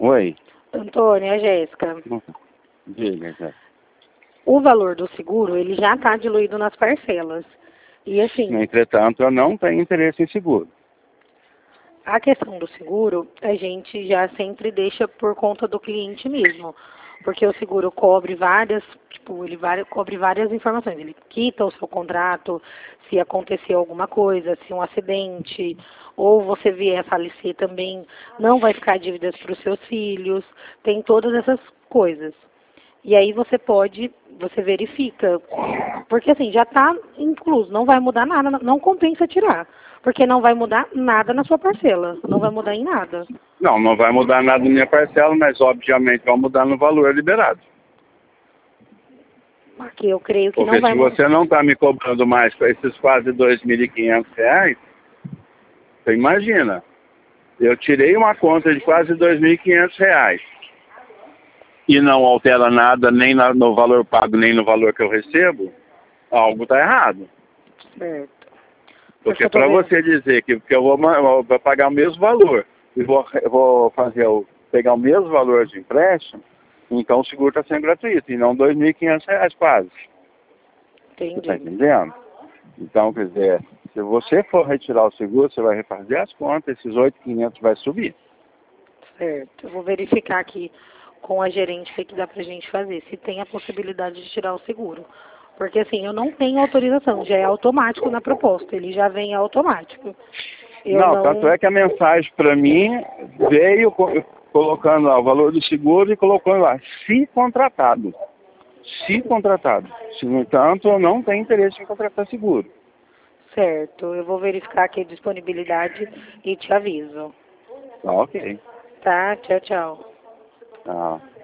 Oi. Antônio, é a Jéssica. Diga, Jéssica. O valor do seguro, ele já está diluído nas parcelas. E assim, Entretanto, eu não tenho interesse em seguro. a questão do seguro, a gente já sempre deixa por conta do cliente mesmo. Porque o seguro cobre várias, tipo, cobre várias informações. Ele quita o seu contrato, se acontecer alguma coisa, se um acidente, ou você vier a falecer também, não vai ficar dívidas para os seus filhos, tem todas essas coisas. E aí você verifica, porque assim, já está incluso, não vai mudar nada, não compensa tirar, porque não vai mudar nada na sua parcela, não vai mudar em nada. Não, não vai mudar nada na minha parcela, mas obviamente vai mudar no valor liberado. Porque eu creio que Porque não vai se mudar. você não está me cobrando mais para esses quase R$ 2.500, você imagina, eu tirei uma conta de quase R$ 2.500 e não altera nada nem no valor pago, nem no valor que eu recebo, algo está errado. Certo. Porque para você dizer que eu vou pagar o mesmo valor e vou pegar o mesmo valor de empréstimo, então o seguro está sendo gratuito, e não R$ 2.500 quase. Você está Entendi. entendendo? Então, quer dizer, se você for retirar o seguro, você vai refazer as contas, esses 8.500 vai subir. Certo. Eu vou verificar aqui com a gerente o que dá pra gente fazer, se tem a possibilidade de tirar o seguro. Porque assim, eu não tenho autorização, já é automático na proposta, ele já vem automático. Eu Não, tanto não. é que a mensagem para mim veio colocando lá o valor do seguro e colocando lá, se contratado. Se contratado. Se, no entanto, eu não tenho interesse em contratar seguro. Certo, eu vou verificar aqui a disponibilidade e te aviso. Tá, ok. Tá? Tchau, tchau. Tá.